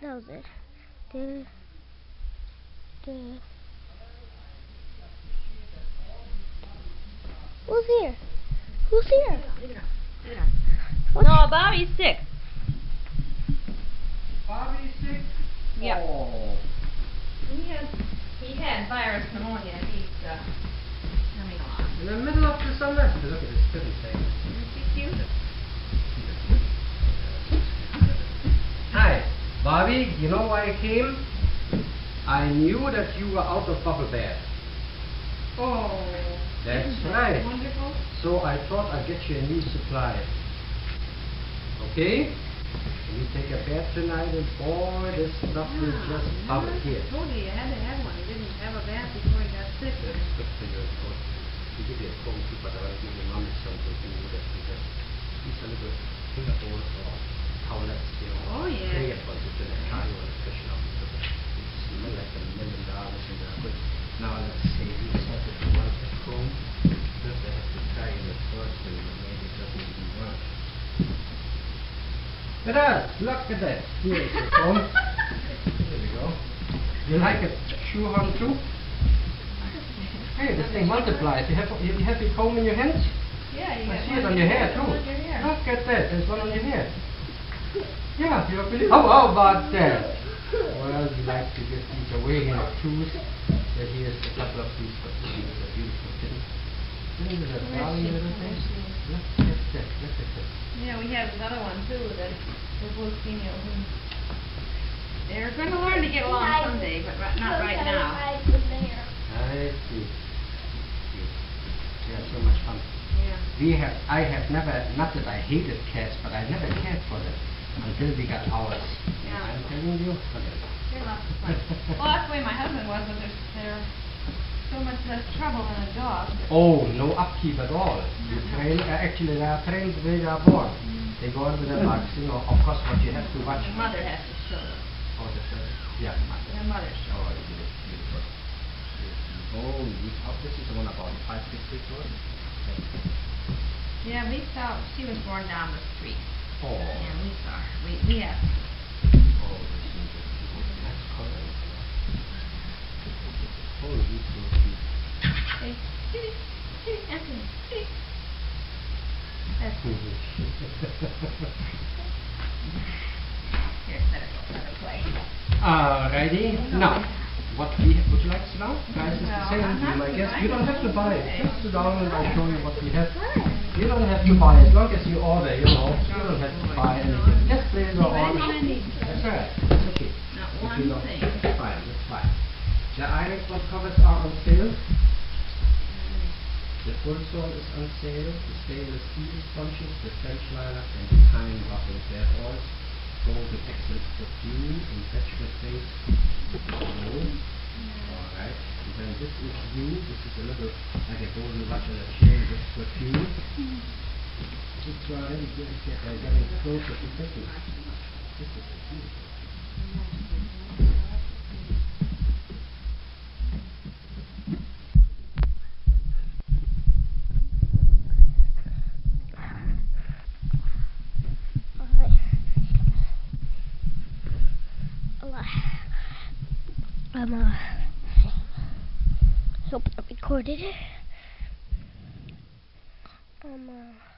smells it. The Who's here? Who's here? No, Bobby's sick. Bobby's sick? Yep. Oh. He had virus pneumonia. He's coming along. In the middle of the semester. Look at this pretty thing. Isn't she cute? Hi, Bobby. You know why I came? I knew that you were out of bubble bath. Oh. That's isn't that right. Wonderful. So I thought I'd get you a new supply. Okay? Can you take a bath tonight? And boy, this stuff will just bubble here. I told you had to have one. He didn't have a bath before he got sick. That's good for you, of course. You give you a cold too, but I want to give your mom something to do that you just use a little finger bowl or towelettes, you know. Oh, yeah. Bring it once it's in a car, you want to freshen up. You smell like $1 million and they're good. Now let's see, you said that you want the comb. First I have to try it first and maybe it doesn't even work. Ta-da! Look at that. Here is the comb. There we go. You like a shoehorn too? Hey, this thing multiplies. You have a comb in your hands? Yeah, you I got see one it on your hair on too. your hair. Look at that. There's one on your hair. Yeah, you believe. How about that? Well, we like to give these away in a cruise. Here's a couple of these for you. They're beautiful things. Isn't it a darling little thing? Look at that. Look at that. Yeah, we have another one too. That they're both females. And they're going to learn to get along someday, but not right now. I see. Yeah, so much fun. Yeah. I have never, not that I hated cats, but I never cared for them until we got ours. Yeah. I'm telling you. Look at it. They're lots of fun. Well, that's the way my husband was, but they're so much less trouble than a dog. Oh, no upkeep at all. You train, actually they are trained when they are born. They go on with the bugs, you know, of course what you have to watch. The mother has to show them. Oh, the first, yeah, mother. The mother shows. Oh, it is beautiful. Oh, this is the one about 5, 6 weeks old? Yeah, we saw, she was born down the street. Oh. And we saw her. We have. Oh, this is a nice color. Oh, you so cute. Hey, kitty, kitty, Anthony, kitty. That's Here, let her play. Alrighty. Now, would you like to sit down? Guys, it's the same with you, I guess. You don't have to buy it. Just sit down and I'll show you what we have. You don't have to buy as long as you order, you know. You don't have to buy anything. Just place your order. That's right. It's okay. Not one thing. That's fine. That's fine. The Iron Spot covers are on sale. The full sole is on sale. The stainless steel sponges, the French lilac, and the pine buckles. They're all sold with excellent perfume and vegetable taste. Alright. And then this is you. This is a little like a golden Russian chain with perfume. Just try it and getting closer to taking it. This is beautiful. Hope I recorded it.